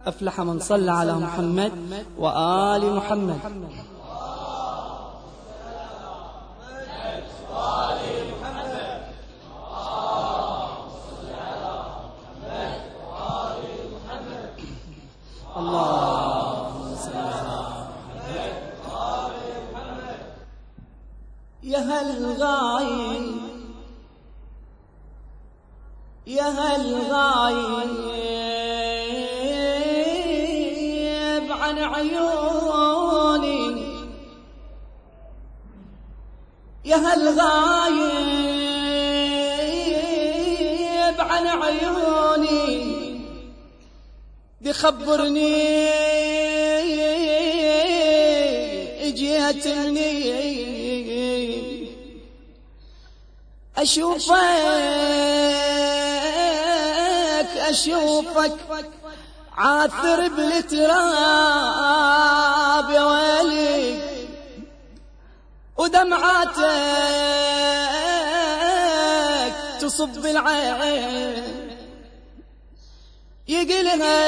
أفلح من صلى على محمد وآل محمد. اللهم صل على محمد. يا هل غايب يا هل غايب عن عيوني، يا هل غايب عن عيوني، بخبرني اجيتني أشوفك عاثر بالتراب يا ويلي، ودمعاتك تصب العين يقلها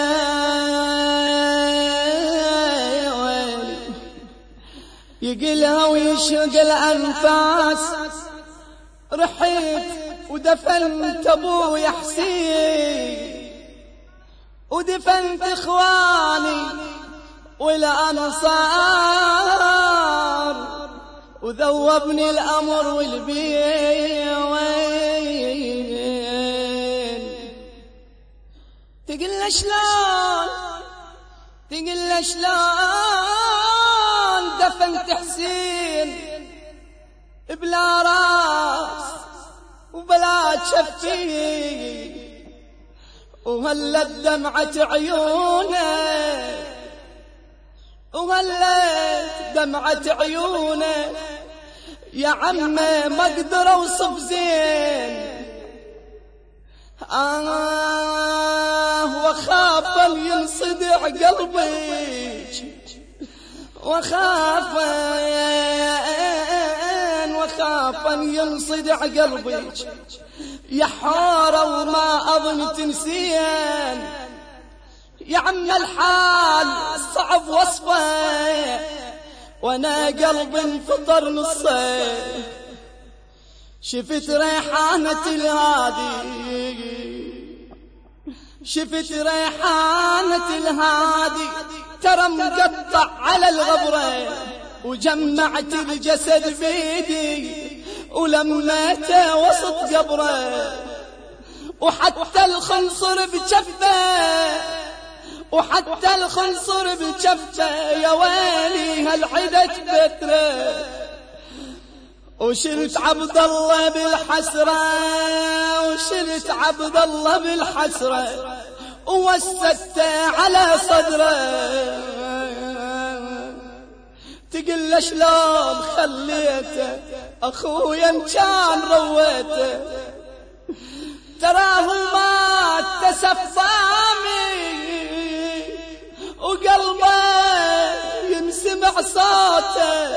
يا ويلي، يقلها ويشق الأنفاس. رحيت ودفنت أبوي حسين، ودفنت إخواني والأنصار، وذوبني الأمر والبيوين. تقل شلون دفنت حسين بلا راس وبلا شفي، وهلت دمعة عيونه، وهلت دمعة عيونه يا عمي ما اقدر اوصف زين. وخاف ان ينصدع قلبي، وخاف ان ينصدع قلبي يا حارة وما أظن تنسين. يا عم الحال صعب وصفه، وانا قلبي انفطر نصين. شفت ريحانة الهادي ترى مقطع على الغبرة، وجمعت الجسد بيدي ولميته وسط قبره، وحتى الخنصر بجفه يا ويلي هالعدت بتره. وشلت عبد الله بالحسرة ووسدته على صدره. تقل شلون خليته أخويا كان رويته، تراه مات تسفامي وقلبه ينسمع صوته.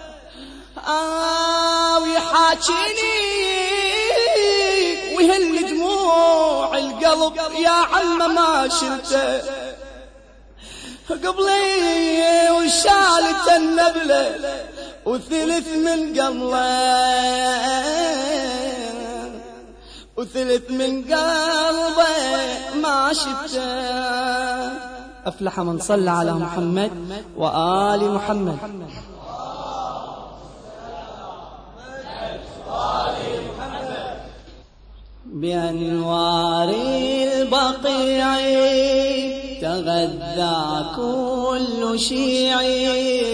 ويحاكيني ويهل دموع القلب يا عم ما شلته قبلي، وشالت النبلة وثلث من قلبه ما شفته. أفلح من صلى على محمد وآل محمد. بأنوار البقيع تغذى كل شيعي،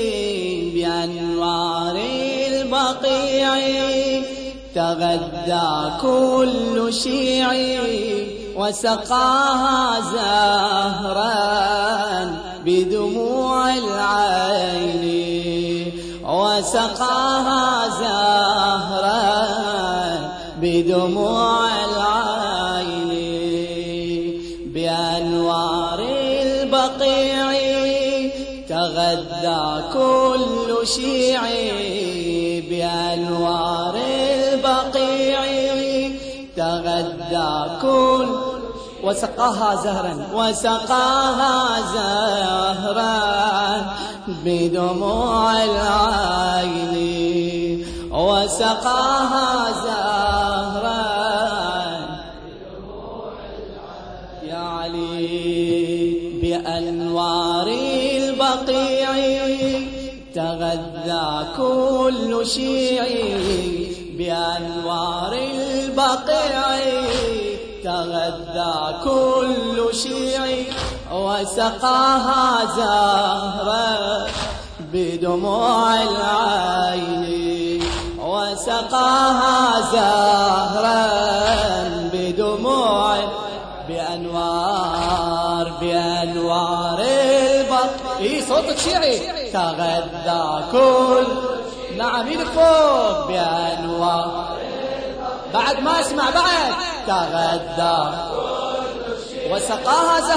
بأنوار البقيع تغذى كل شيعي، وسقاها زهرا بدموع العين، وسقاها زهرا بدموع العين. بأنوار البقيع تغذى كل شيعي، بأنوار البقيع تغذى كل وسقاها زهرا بدموع العين وسقاها زهرا يا علي بأنوار البقيع تغذى كل شيعي بأنوار البقيع تغذى كل شيعي وسقاها زهرا بدموع العين وسقاها زهرا بدموع بأنوار البقيع صوتك شيعي تغذى كل نعم يدك فوق بأنوار بعد ما اسمع بعد تغذى وسقاها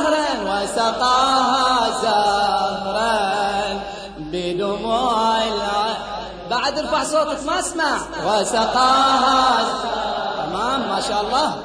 زهرا بدموع العين بعد ارفع صوتك ما اسمع وسقاها تمام ما شاء الله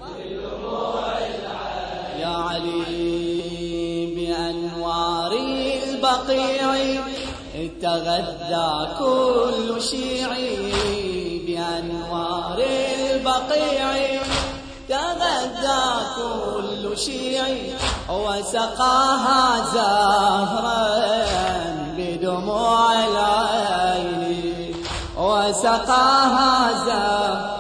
يا علي بأنوار البقيع تغذى كل شيعي بأنوار البقيع تغذى كل شيعي وسقاها زهرا بدموع العين وسقاها زهرا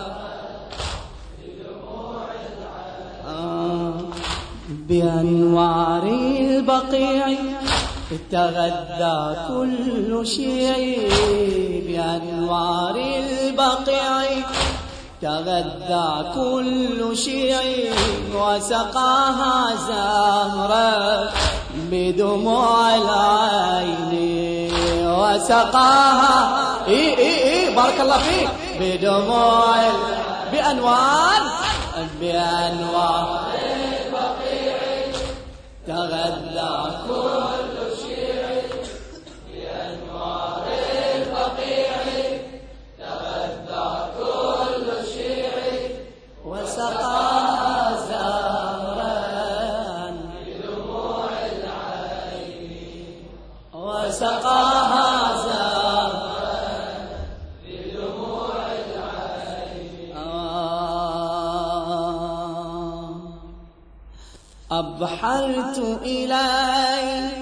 بدموع العين بأنوار البقيع تغذى كل شيء بأنوار البقيع تغذى كل شيء وسقاها زهرا بدموع العين وسقاها بارك الله فيك بدموع بأنوار البقيع تغذى كل وسقاها زهرا بدموع العين وسقاها زهرا بدموع العين أبحرت إليك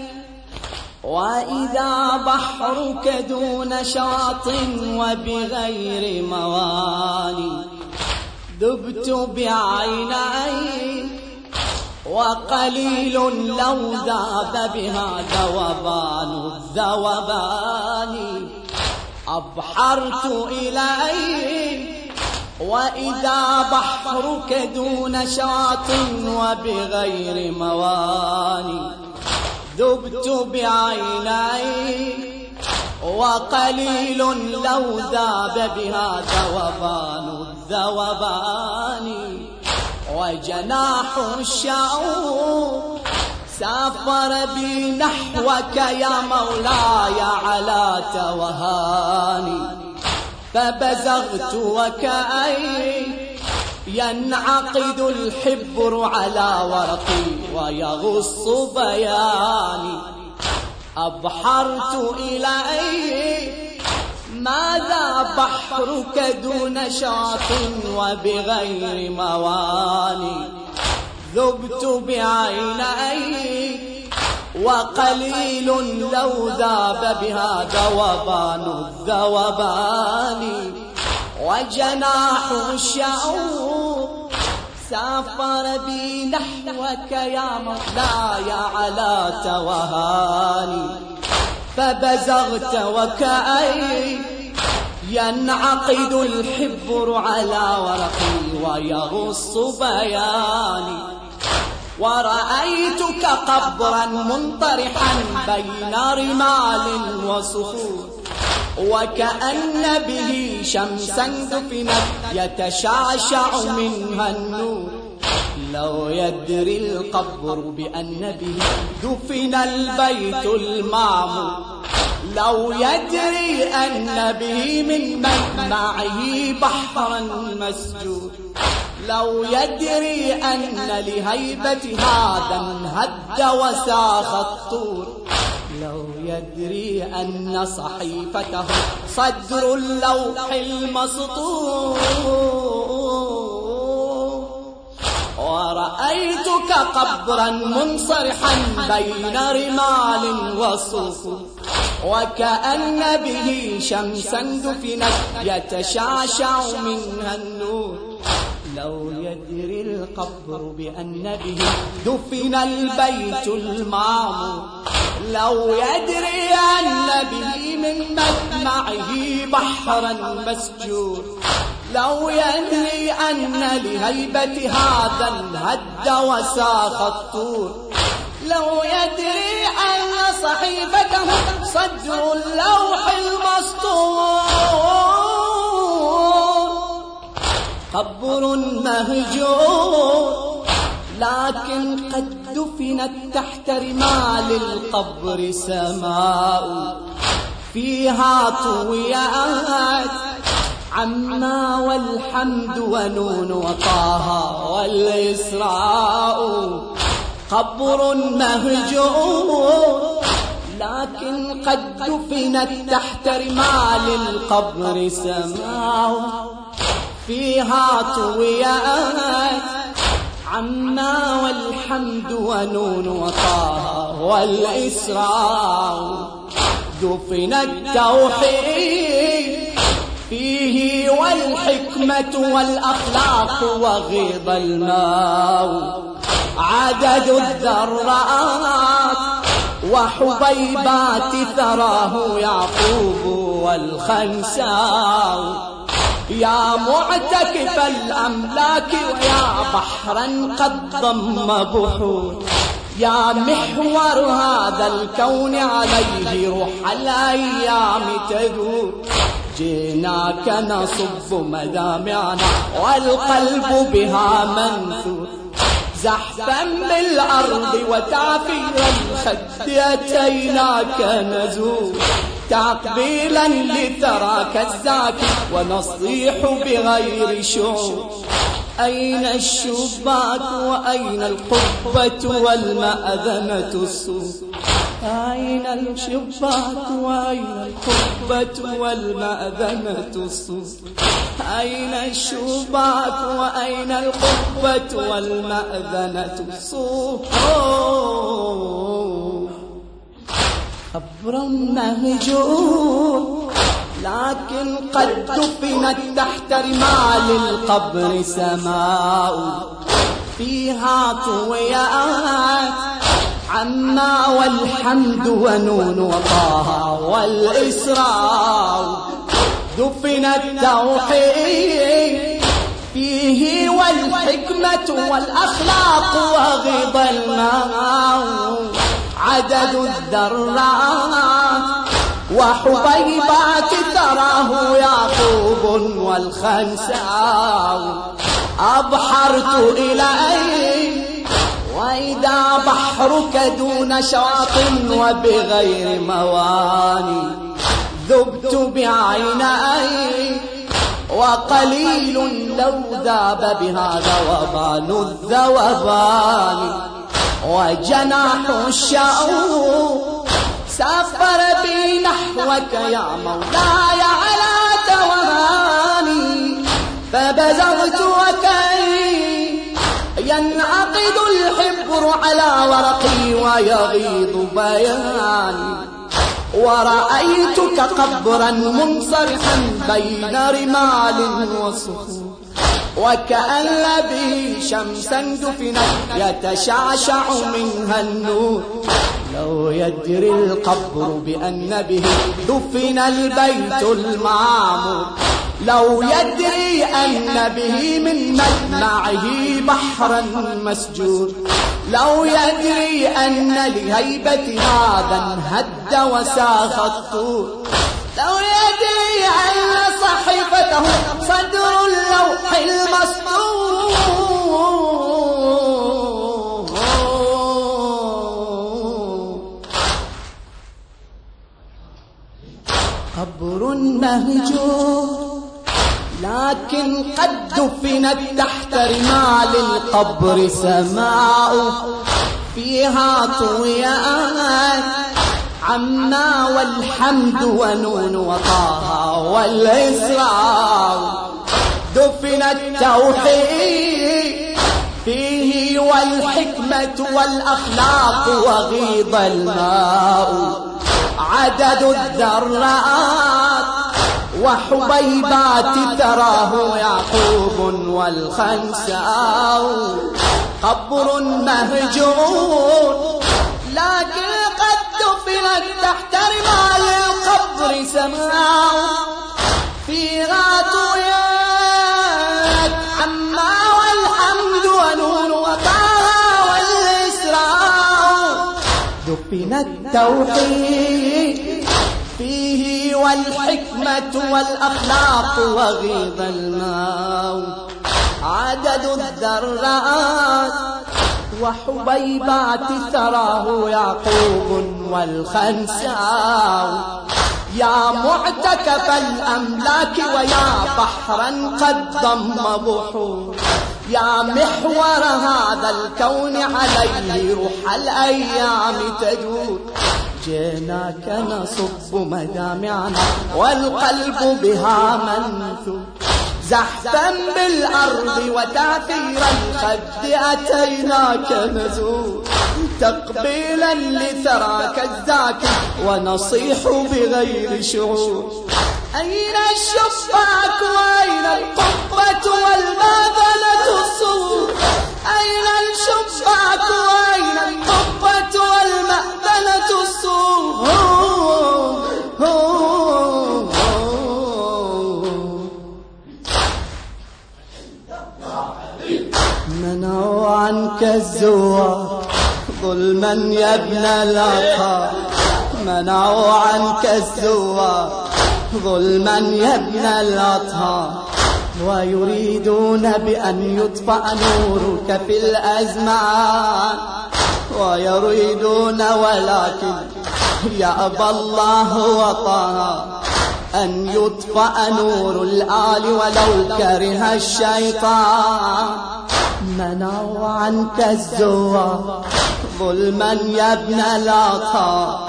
وإذا بحرك دون شاط وبغير مواني ذبت بعيني وقليل لو ذاب بها ذوبان الذوبان أبحرت إليه وإذا بحرك دون شاط وبغير مواني ذبت بعيني وقليل لو ذاب بها ذوبان الذوبان وجناح الشعور سافر بي نحوك يا مولاي على توهاني فبزغت وكأي ينعقد الحبر على ورقي ويغص بياني أبحرت إليه ماذا بحرك دون شاط وبغير مواني ذبت بعيني وقليل لو ذاب بها ذوبان الذوبان وجناح الشعور سافر بي نحوك يا مولاي على توهاني فبزغت وكأي ينعقد الحبر على ورقي ويغص بياني ورأيتك قبرا منطرحا بين رمال وصخور وكأن به شمسا دفنت يتشعشع منها النور لو يدري القبر بأن به دفن البيت المعمور لو يدري أن به من معه بحرا مسجود لو يدري أن لهيبة هذا انهد وساخ الطور، لو يدري أن صحيفته صدر اللوح المسطور. ورأيتك قبرا منصرحا بين رمال وصخور، وكأن به شمسا دفنت يتشعشع منها النور. لو يدري القبر بأن به دفن البيت المعمور، لو يدري أن به من مدمعه بحرا مسجور، لو يدري أن لهيبة هذا انهد وساخ الطور، لو يدري أن صحيفته صدر اللوح المسطور. قبر مهجور لكن قد دفنت تحت رمال القبر سماء، فيها طويات عما والحمد ونون وطه والإسراء. قبر مهجور لكن قد دفنت تحت رمال القبر سماء، فيها طويات عما والحمد ونون وطه والإسراء. دفن التوحيد فيه والحكمة والأخلاق وغيض الماء. عدد الذرات وحبيبات ثراه يعقوب والخنساء. يا معتكف الأملاك ويا بحرا قد ضم بحور، يا محور هذا الكون عليه روح الأيام تدور. جئناك نصب مدامعنا والقلب بها منثور، زحفا بالأرض وتعفيرا الخد أتيناك نزور. تعقبيلا لثراك الزاكي ونصيح بغير شعور. أين الشباك وأين القبة والمأذنة السور، أين الشباك وأين القبة والمأذنة السور، أين الشباك وأين القبة والمأذنة السور. قبر مهجور لكن قد دفنت تحت رمال القبر سماء، فيها طويات عما والحمد ونون وطه والإسراء. دفن التوحيد فيه والحكمة والأخلاق وغيض الماء. عدد الذرات وحبيبات ثراه يعقوب والخنساء. أبحرت إليك وإذا بحرك دون شاط وبغير مواني. ذبت بعينيك وقليل لو ذاب بهذا وبال الذوبان. وجناح الشوق سافر بي نحوك يا مولاي على توهاني. فبزغت وكي ينعقد الحبر على ورقي ويغيض بياني. ورأيتك قبرا منصرحا بين رمال وصخور، وكأن به شمسا دفنت يتشعشع منها النور. لو يدري القبر بأن به دفن البيت المعمور، لو يدري أن به من مدمعه بحرا مسجور، لو يدري أن لهيبة هذا انهد وساخ الطور، لو يدري أن صحيفته صدر اللوح المسطور. قبر مهجور لكن قد دفنت تحت رمال القبر سماء فيها طويات عما والحمد ونون وطه والإسراء. دفن التوحيد فيه والحكمة والأخلاق وغيض الماء. عدد الذرات وحبيبات تراه يعقوب والخنساء. قبر مهجور لكن قد دفنت تحت رمال القبر سماء فيها طويات عما والحمد ونون وطه والإسراء. دفن التوحيد فيه والحكمة والأخلاق وغيض الماء. عدد الذرات وحبيبات ثراه يعقوب والخنساء. يا معتكف الأملاك ويا بحرا قد ضم بحور. يا محور هذا الكون عليه روح الأيام تجور. جئناك نصب مدامعنا والقلب بها منثور. زحفا بالأرض وتعثير الخد أتيناك نزور. تقبيلا لثراك الزاكي ونصيح بغير شعور. أين الشباك وأين القبة والماذنة الصور. أين الشباك وأين القبة والماذنة الصور. منعوا عنك الزوار ظلما يا ابن الأطهار. منعوا عنك الزوار ظلما يا ابن الأطهار. ويريدون بأن يطفأ نورك في الأزمان. ويريدون ولكن يأبى الله وطه أن يطفأ نور الآل ولو كره الشيطان. منعوا عنك الزوار ظلما يا ابن الأطهار.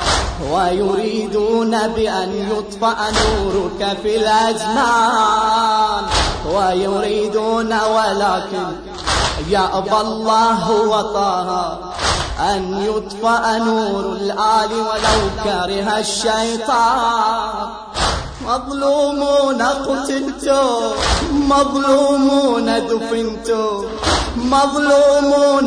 ويريدون بأن يطفأ نورك في الأزمان. ويريدون ولكن يأبى الله وطه أن يطفأ نور الآل ولو كره الشيطان. مظلومون قتلتم مظلومون دفنتم. مظلومون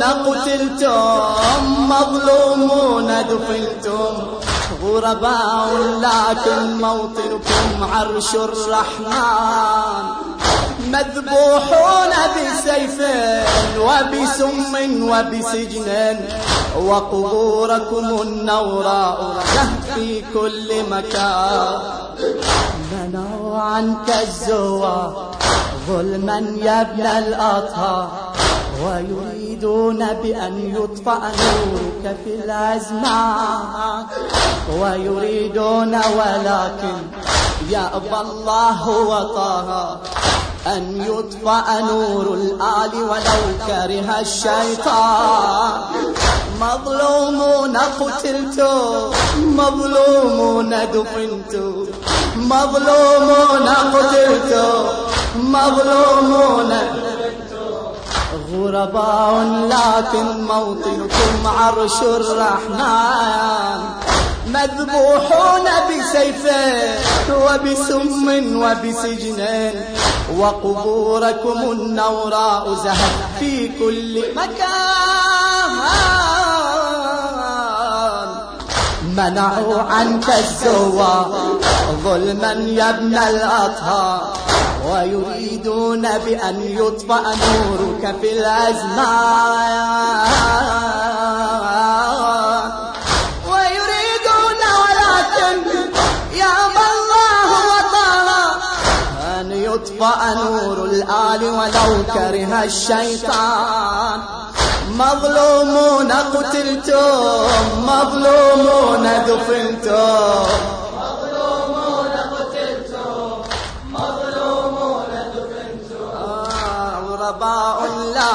قتلتم مظلومون دفنتم. غرباء لكن موطنكم عرش الرحمن. مذبوحون بسيف وبسم وبسجن. وقبوركم النوراء في كل مكان. منعوا عنك الزوار ظلما يا ابن الأطهار. ويريدون بأن يطفأ نورك في الأزمان. ويريدون ولكن يأبى الله وطه أن يطفأ نور الآل ولو كره الشيطان. مظلومون قتلتم مظلومون دفنتم. مظلومون قتلتم مظلومون غرباء لكن موطنكم عرش الرحمن. مذبوحون بسيف وبسم وبسجن. وقبوركم النوراء زهت في كل مكان. منعوا عنك الزوار ظلما يا ابن الأطهار. ويريدون بأن يطفأ نورك في الأزمان. ويريدون ولكن يأبى الله وطه أن يطفأ نور الآل ولو كره الشيطان. مظلومون قتلتم مظلومون دفنتم. مظلومون قتلتم مظلومون دفنتم.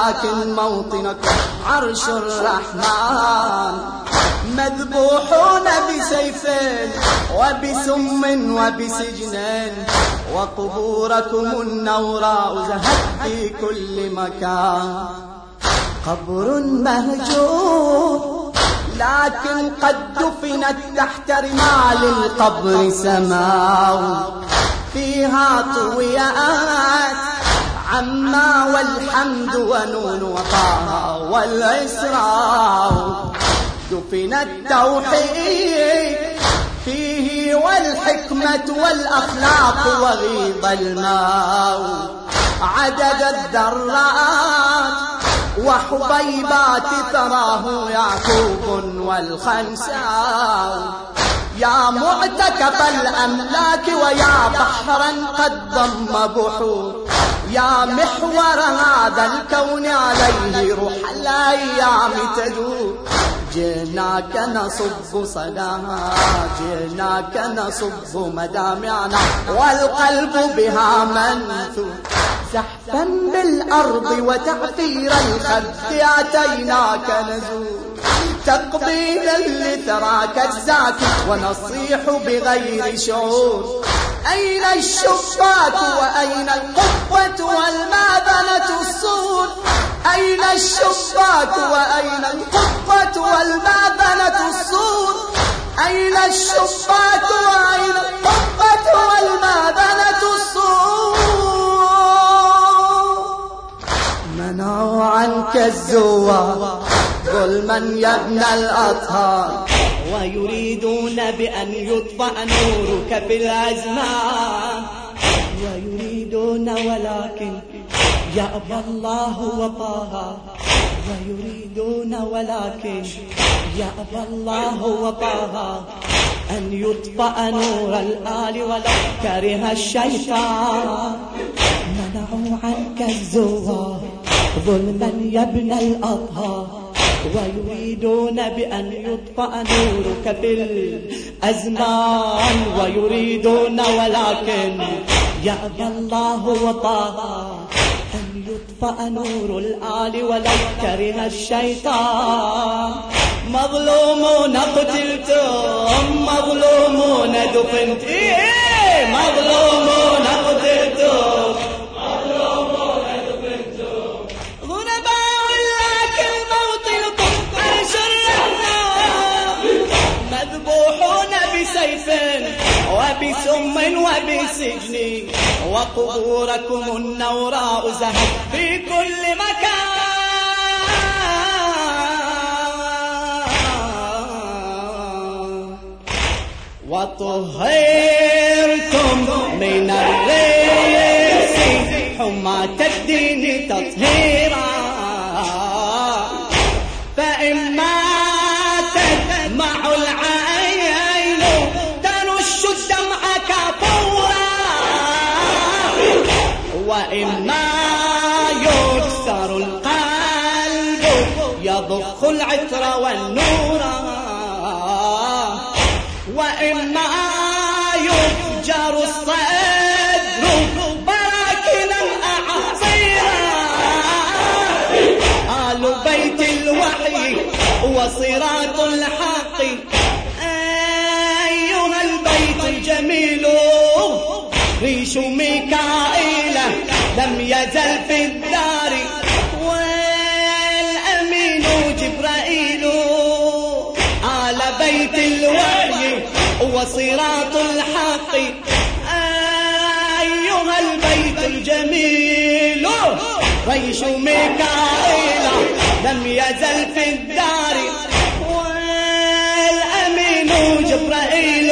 لكن موطنكم عرش الرحمن. مذبوحون بسيف وبسم وبسجن، وقبوركم النوراء زهت في كل مكان. قبر مهجور لكن قد دفنت تحت رمال القبر سماء، فيها طويات عما والحمد ونون وطه والإسراء. دفن التوحيد فيه والحكمة والأخلاق وغيض الماء. عدد الذرات وحبيبات ثراه يعقوب والخنساء. يا معتكف الأملاك ويا بحرا قد ضم بحور، يا محور هذا الكون عليه روح الأيام تدور. جئناك نصب صداها، جئناك نصب مدامعنا، والقلب بها منثور. زحفا بالأرض وتعثير الخد أتيناك نزور. تقبيلا لثراك الزاكي ونصيح بغير شعور. أين الشباك وأين القبة والماذنة السور؟ أين الشباك وأين القبة والماذنة السور؟ أين الشباك وأين القبة والماذنة السور؟ منعوا عنك الزوار ظلما يا ابن الأطهار، ويريدون بأن يطفأ نورك في الأزمان. ويريدون ولكن يأبى الله وطه، ويريدون ولكن يأبى الله وطه أن يطفأ نور الآل ولو كره الشيطان. منعوا عنك الزوار ظلما يا ابن الأطهار، ويريدون بأن يطفأ نورك في الأزمان. ويريدون ولكن يأبى الله وطه أن يطفأ نور الآل ولو كره الشيطان. مظلومون قتلتم، مظلومون دفنتم، مظلومون قتلتم، مظلومون دفنتم. غرباء لكن موطنكم عرش الرحمن. مذبوحون بسيف وبسم وبسجن، وقبوركم النوراء زهت في كل مكان. وطهرتم من الرجس حماة الدين تطهيرا، فإما تدمع العين ترش الدمع كفورا، وإما يكسر القلب يضخ العطر والنورا، وإما يفجر الصدر براكنا أعصيرا. آل بيت الوحي وصراط الحق، أيها البيت الجميل ريش ميكائيل لم يزل في الدار، والأمين جبرائيل. آل بيت الوحي وصراط الحق، أيها البيت الجميل ريش ميكائيل لم يزل في الدار، والأمين جبرائيل.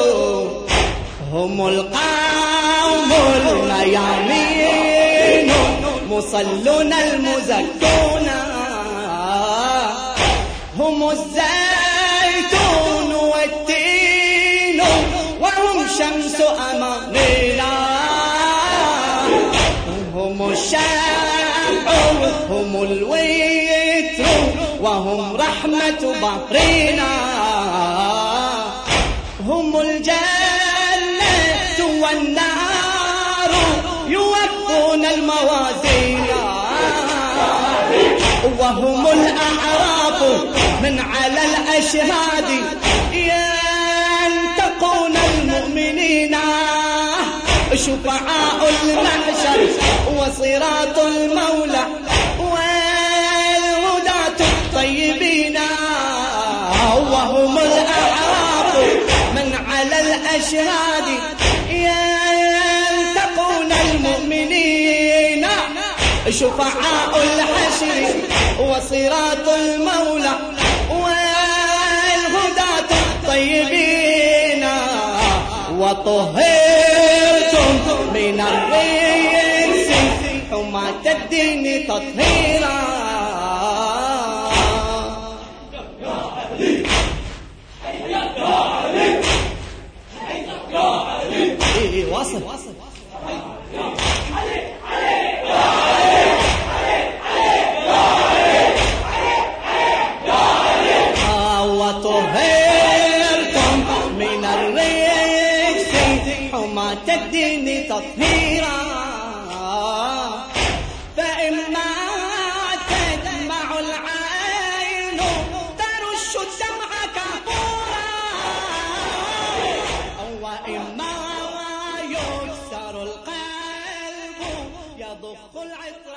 هم القوم الميامين مصلون المزكون، هم الزيتون والتين وهم شمس أمانينا، هم الشمع هم الوتر وهم رحمة بحرنا، هم الجنة والنار يوفون الموازين. وهم الأعراف من على الأشهاد ينتقون المؤمنين شفعاء المحشر وصراط المولى والهداة الطيبين وهم الأعراف من على الأشهاد ينتقون المؤمنين شفعاء الحشر وصراط المولى والهداة الطيبين وطهرتم من الرجس حماة الدين تطهيرا. واصل وطهرتم من الرجس حماة الدين تطهيرا. فإما تدمع العين ترش الدمع كفورا وإما يكسر القلب يضخ العطر